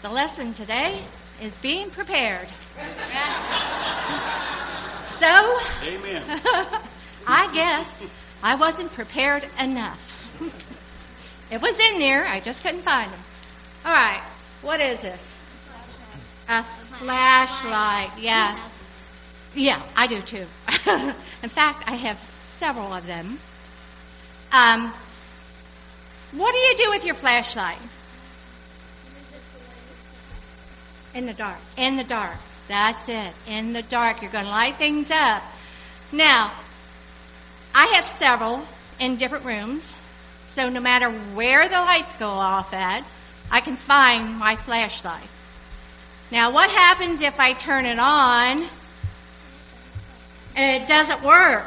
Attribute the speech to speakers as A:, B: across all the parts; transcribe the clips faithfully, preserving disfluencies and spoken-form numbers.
A: The lesson today is being prepared. So,
B: Amen.
A: I guess I wasn't prepared enough. It was in there, I just couldn't find them. All right, what is this? A flashlight, yeah. Yeah, I do too. In fact, I have several of them. Um, what do you do with your flashlight? In the dark. In the dark. That's it. In the dark. You're going to light things up. Now, I have several in different rooms, so no matter where the lights go off at, I can find my flashlight. Now, what happens if I turn it on and it doesn't work?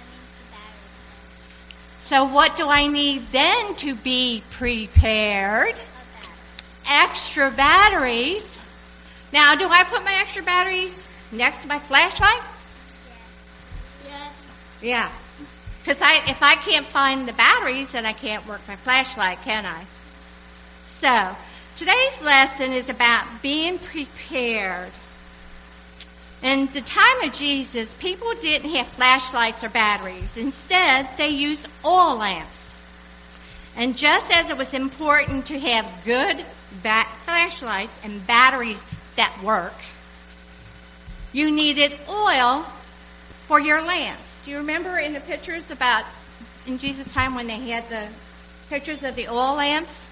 A: So what do I need then to be prepared? Extra batteries. Now, do I put my extra batteries next to my flashlight?
C: Yes.
A: Yeah. Because I, if I can't find the batteries, then I can't work my flashlight, can I? So, today's lesson is about being prepared. In the time of Jesus, people didn't have flashlights or batteries. Instead, they used oil lamps. And just as it was important to have good bat- flashlights and batteries that work, you needed oil for your lamps. Do you remember in the pictures about in Jesus' time when they had the pictures of the oil lamps?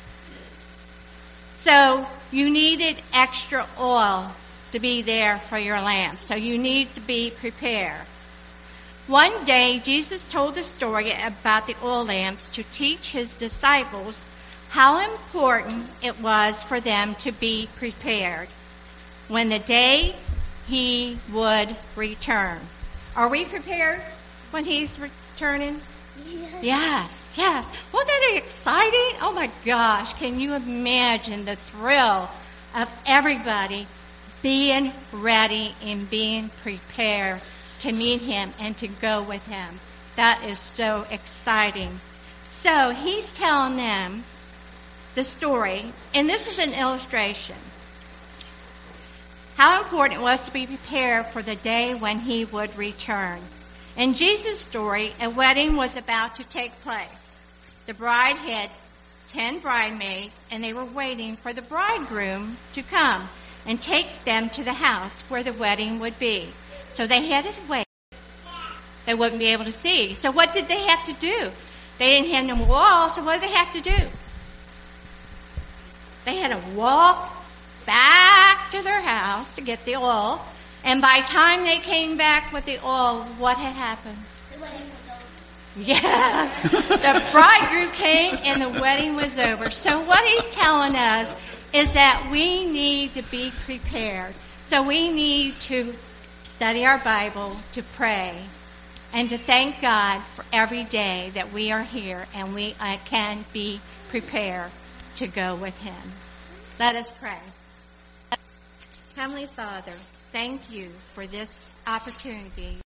A: So you needed extra oil to be there for your lamps. So you need to be prepared. One day, Jesus told a story about the oil lamps to teach his disciples how important it was for them to be prepared when the day he would return. Are we prepared when he's returning?
C: Yes.
A: Yes, yes. Wasn't that exciting? Oh my gosh, can you imagine the thrill of everybody being ready and being prepared to meet him and to go with him? That is so exciting. So he's telling them the story, and this is an illustration, how important it was to be prepared for the day when he would return. In Jesus' story, a wedding was about to take place. The bride had ten bridesmaids, and they were waiting for the bridegroom to come and take them to the house where the wedding would be. So they had to wait. They wouldn't be able to see. So what did they have to do? They didn't have no wall, so what did they have to do? They had to walk back to their house to get the oil. And by the time they came back with the oil, what had happened?
C: The wedding was over.
A: Yes. The bridegroom came and the wedding was over. So what he's telling us is that we need to be prepared. So we need to study our Bible, to pray, and to thank God for every day that we are here and we uh, can be prepared to go with him. Let us pray. Heavenly Father, thank you for this opportunity